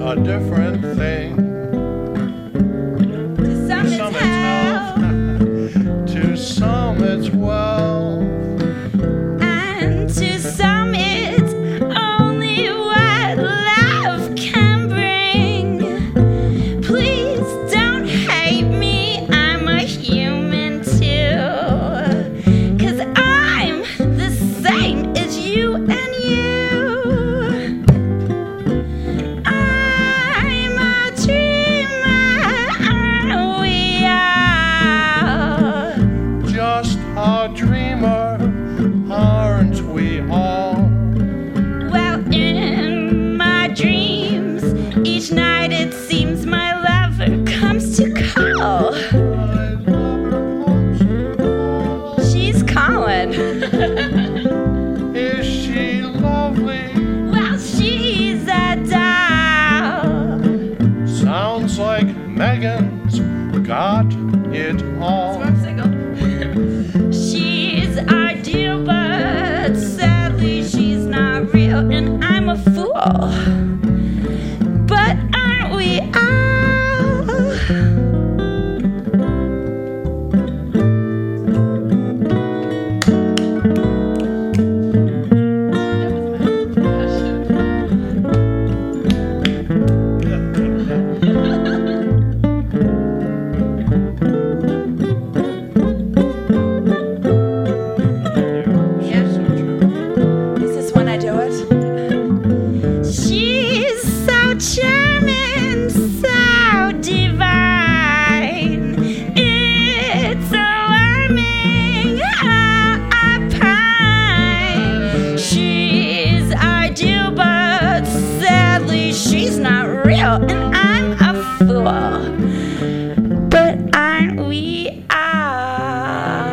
a different thing. To some it's hell, To some it's well. and to some it's only what love can bring. Please don't hate me, I'm a human too. 'Cause I'm the same as you and you. I'm a dreamer, aren't we all? Just a dreamer, aren't we all? Well, in my dreams, each night it seems my lover comes to call. My lover comes to call. She's calling. Is she lovely? Well, she's a doll. Sounds like Megan's got it all. She's ideal, but sadly she's not real, and I'm a fool. But aren't we all? Is this when I do it? She's so charming, so divine. It's alarming how I pine. She's ideal, but sadly she's not real, and I'm a fool. But aren't we all?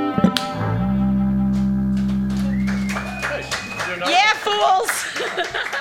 Hey, you're not- Yeah, fools!